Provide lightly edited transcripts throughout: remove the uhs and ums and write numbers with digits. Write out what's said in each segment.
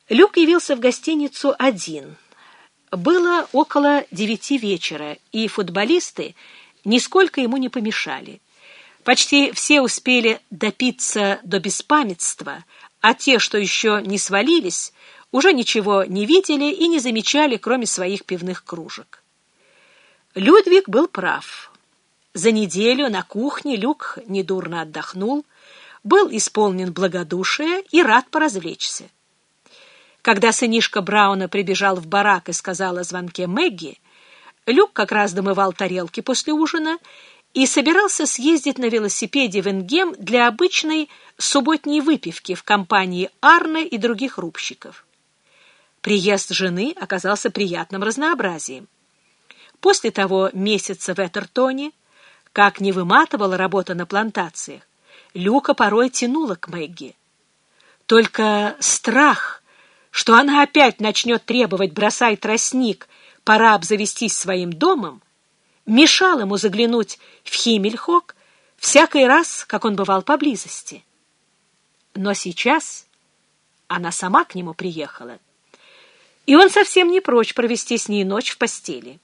Люк явился в гостиницу один. Было около 9 вечера, и футболисты нисколько ему не помешали. Почти все успели допиться до беспамятства, а те, что еще не свалились, уже ничего не видели и не замечали, кроме своих пивных кружек. Людвиг был прав. За неделю на кухне Люк недурно отдохнул, был исполнен благодушия и рад поразвлечься. Когда сынишка Брауна прибежал в барак и сказал о звонке Мэгги, Люк как раз домывал тарелки после ужина и собирался съездить на велосипеде в Ингем для обычной субботней выпивки в компании Арне и других рубщиков. Приезд жены оказался приятным разнообразием. После того месяца в Этертоне, как не выматывала работа на плантациях, Люка порой тянула к Мэгги. Только страх, что она опять начнет требовать «бросай тростник, пора обзавестись своим домом», мешал ему заглянуть в Химмельхок всякий раз, как он бывал поблизости. Но сейчас она сама к нему приехала, и он совсем не прочь провести с ней ночь в постели.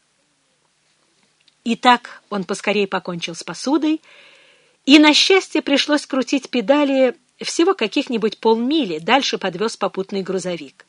И так он поскорей покончил с посудой, и, на счастье, пришлось крутить педали всего каких-нибудь полмили, дальше подвез попутный грузовик.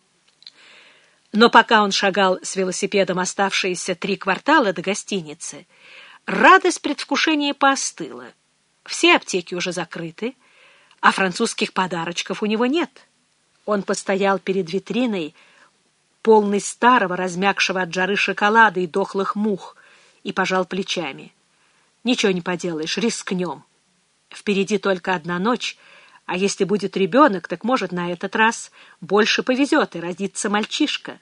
Но пока он шагал с велосипедом оставшиеся 3 квартала до гостиницы, радость предвкушения поостыла. Все аптеки уже закрыты, а французских подарочков у него нет. Он постоял перед витриной, полный старого, размягшего от жары шоколада и дохлых мух, и пожал плечами. Ничего не поделаешь, рискнем. Впереди только одна ночь, а если будет ребенок, так, может, на этот раз больше повезет, и родится мальчишка.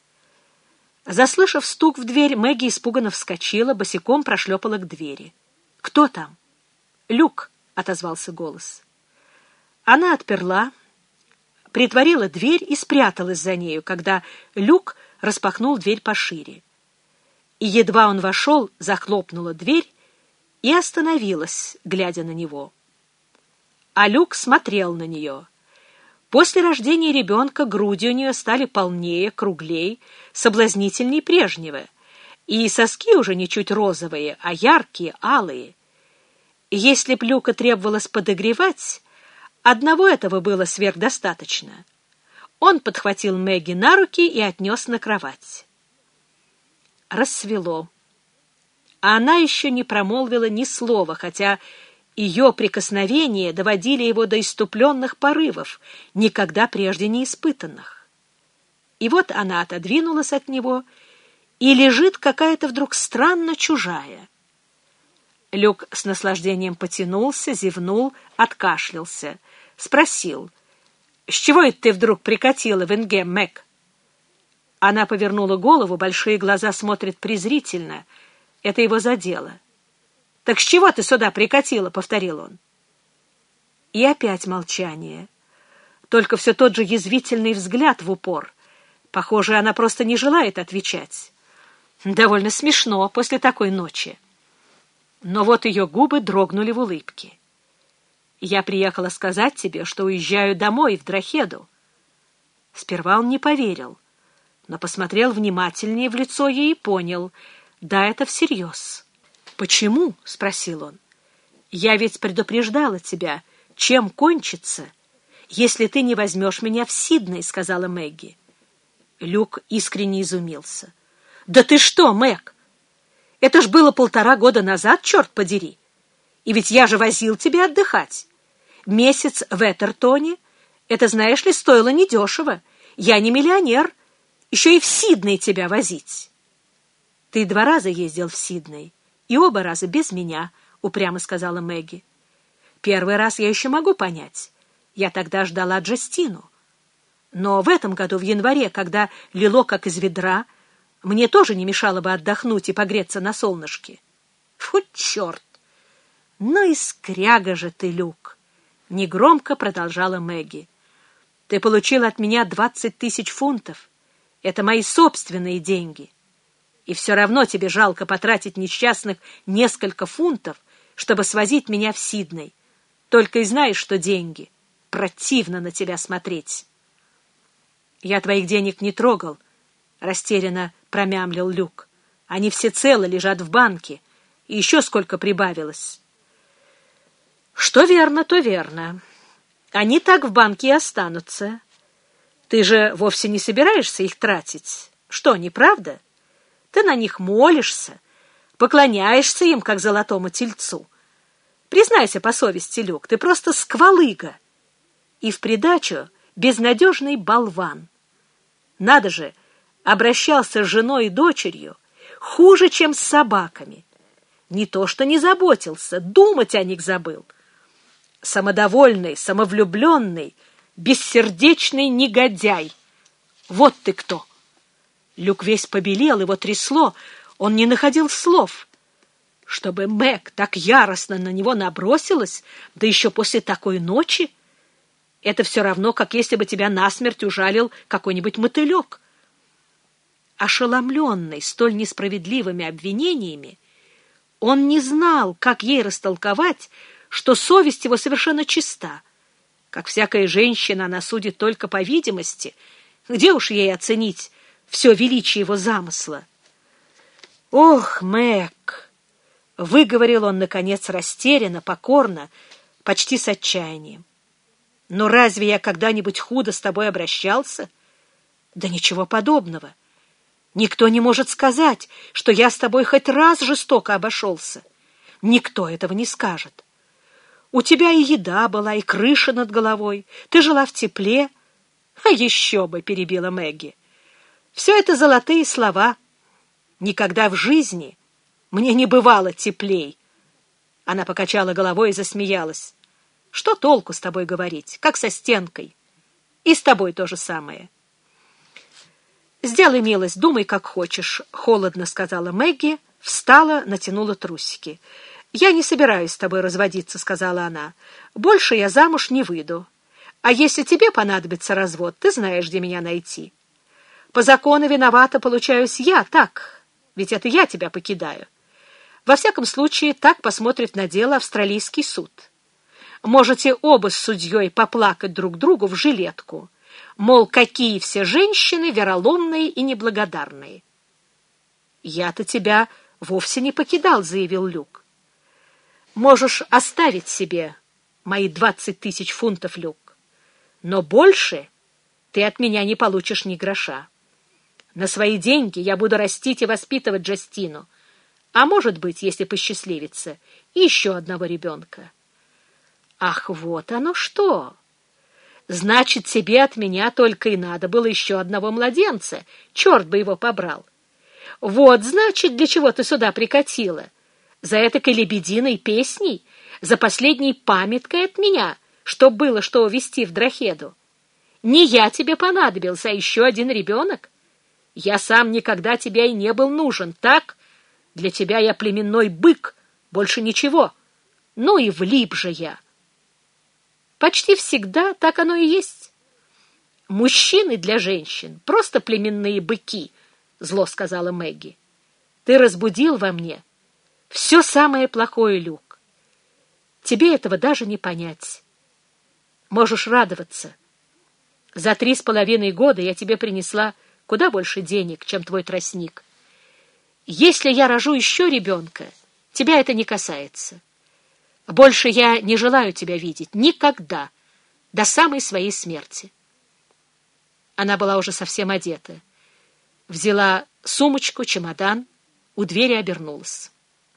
Заслышав стук в дверь, Мэгги испуганно вскочила, босиком прошлепала к двери. «Кто там?» «Люк», — отозвался голос. Она отперла, притворила дверь и спряталась за нею, когда Люк распахнул дверь пошире. И едва он вошел, захлопнула дверь и остановилась, глядя на него. А Люк смотрел на нее. После рождения ребенка груди у нее стали полнее, круглей, соблазнительней прежнего, и соски уже не чуть розовые, а яркие, алые. Если б Люка требовалось подогревать, одного этого было сверхдостаточно. Он подхватил Мэгги на руки и отнес на кровать. Рассвело. А она еще не промолвила ни слова, хотя ее прикосновения доводили его до исступленных порывов, никогда прежде не испытанных. И вот она отодвинулась от него, и лежит какая-то вдруг странно чужая. Люк с наслаждением потянулся, зевнул, откашлялся, спросил: «С чего это ты вдруг прикатила в Ингем, Мэг?» Она повернула голову, большие глаза смотрят презрительно. Это его задело. «Так с чего ты сюда прикатила?» — повторил он. И опять молчание. Только все тот же язвительный взгляд в упор. Похоже, она просто не желает отвечать. Довольно смешно после такой ночи. Но вот ее губы дрогнули в улыбке. «Я приехала сказать тебе, что уезжаю домой, в Драхеду». Сперва он не поверил, но посмотрел внимательнее в лицо ей и понял: да, это всерьез. «Почему?» — спросил он. «Я ведь предупреждала тебя, чем кончится, если ты не возьмешь меня в Сидней», — сказала Мэгги. Люк искренне изумился. «Да ты что, Мэг? Это ж было 1,5 года назад, черт подери! И ведь я же возил тебя отдыхать. Месяц в Этертоне — это, знаешь ли, стоило недешево. Я не миллионер, еще и в Сидней тебя возить». «Ты 2 раза ездил в Сидней, и оба раза без меня», — упрямо сказала Мэгги. «Первый раз я еще могу понять. Я тогда ждала Джастину. Но в этом году, в январе, когда лило как из ведра, мне тоже не мешало бы отдохнуть и погреться на солнышке». «Фу, черт! Ну и скряга же ты, Люк!» — негромко продолжала Мэгги. «Ты получил от меня 20 000 фунтов. Это мои собственные деньги. И все равно тебе жалко потратить несчастных несколько фунтов, чтобы свозить меня в Сидней. Только и знаешь, что деньги. Противно на тебя смотреть». «Я твоих денег не трогал», — растерянно промямлил Люк. «Они все целы, лежат в банке, и еще сколько прибавилось». «Что верно, то верно. Они так в банке и останутся. Ты же вовсе не собираешься их тратить. Что, неправда? Ты на них молишься, поклоняешься им, как золотому тельцу. Признайся по совести, Люк, ты просто сквалыга. И в придачу безнадежный болван. Надо же, обращался с женой и дочерью хуже, чем с собаками. Не то что не заботился, думать о них забыл. Самодовольный, самовлюбленный, бессердечный негодяй. Вот ты кто!» Люк весь побелел, его трясло, он не находил слов. Чтобы Мэг так яростно на него набросилась, да еще после такой ночи, это все равно, как если бы тебя насмерть ужалил какой-нибудь мотылек. Ошеломленный столь несправедливыми обвинениями, он не знал, как ей растолковать, что совесть его совершенно чиста. Как всякая женщина, она судит только по видимости. Где уж ей оценить все величие его замысла? «Ох, Мэг!» — выговорил он, наконец, растерянно, покорно, почти с отчаянием. «Но разве я когда-нибудь худо с тобой обращался? Да ничего подобного. Никто не может сказать, что я с тобой хоть раз жестоко обошелся. Никто этого не скажет. У тебя и еда была, и крыша над головой. Ты жила в тепле». «А еще бы!» — перебила Мэгги. «Все это золотые слова. Никогда в жизни мне не бывало теплей». Она покачала головой и засмеялась. «Что толку с тобой говорить, как со стенкой? И с тобой то же самое». «Сделай милость, думай, как хочешь», — холодно сказала Мэгги, встала, натянула трусики. «Я не собираюсь с тобой разводиться», — сказала она. «Больше я замуж не выйду. А если тебе понадобится развод, ты знаешь, где меня найти. По закону виновата получаюсь я, так, ведь это я тебя покидаю. Во всяком случае, так посмотрит на дело австралийский суд. Можете оба с судьей поплакать друг другу в жилетку. Мол, какие все женщины вероломные и неблагодарные». «Я-то тебя вовсе не покидал», — заявил Люк. «Можешь оставить себе мои 20 000 фунтов, Люк. Но больше ты от меня не получишь ни гроша. На свои деньги я буду растить и воспитывать Джастину, а может быть, если посчастливится, еще одного ребенка». «Ах, вот оно что! Значит, тебе от меня только и надо было еще одного младенца. Черт бы его побрал! Вот, значит, для чего ты сюда прикатила. За этакой лебединой песней, за последней памяткой от меня, что было что увезти в Драхеду. Не я тебе понадобился, а еще один ребенок. Я сам никогда тебе и не был нужен, так? Для тебя я племенной бык, больше ничего. Ну и влип же я». «Почти всегда так оно и есть. Мужчины для женщин — просто племенные быки», — зло сказала Мэгги. «Ты разбудил во мне все самое плохое, Люк. Тебе этого даже не понять. Можешь радоваться. За 3,5 года я тебе принесла куда больше денег, чем твой тростник. Если я рожу еще ребенка, тебя это не касается. Больше я не желаю тебя видеть никогда, до самой своей смерти». Она была уже совсем одета. Взяла сумочку, чемодан, у двери обернулась.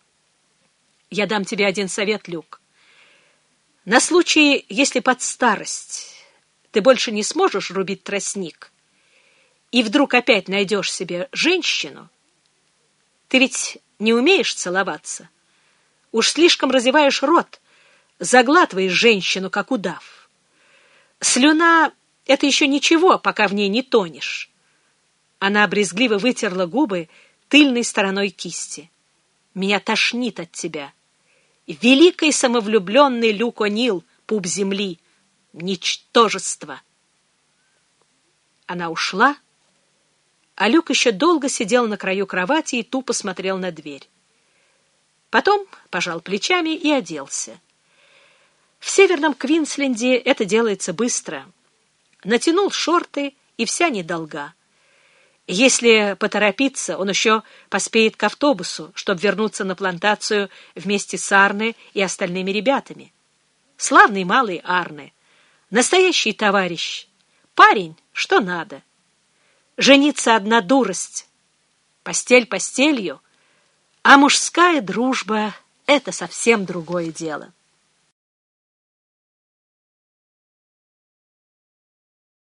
«Я дам тебе один совет, Люк. На случай, если под старость ты больше не сможешь рубить тростник и вдруг опять найдешь себе женщину, ты ведь не умеешь целоваться, уж слишком разеваешь рот, заглатываешь женщину, как удав. Слюна — это еще ничего, пока в ней не тонешь». Она брезгливо вытерла губы тыльной стороной кисти. «Меня тошнит от тебя. Великий самовлюбленный Люк О'Нил, пуп земли, ничтожество». Она ушла, а Люк еще долго сидел на краю кровати и тупо смотрел на дверь. Потом пожал плечами и оделся. В Северном Квинсленде это делается быстро. Натянул шорты и вся недолга. Если поторопиться, он еще поспеет к автобусу, чтобы вернуться на плантацию вместе с Арне и остальными ребятами. Славный малый Арне, настоящий товарищ, парень, что надо. Жениться одна дурость, постель постелью, а мужская дружба — это совсем другое дело.